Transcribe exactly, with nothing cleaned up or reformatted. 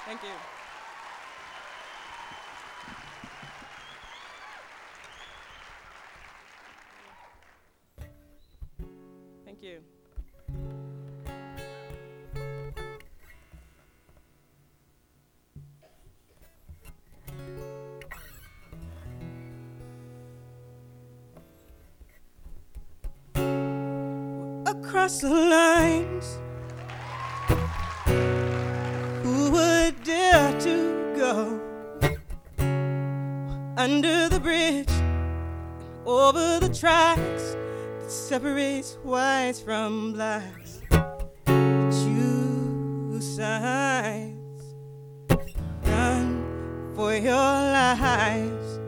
Thank you. Thank you. Across the lines, who would dare to go under the bridge, over the tracks that separates whites from blacks? Choose sides, run for your lives.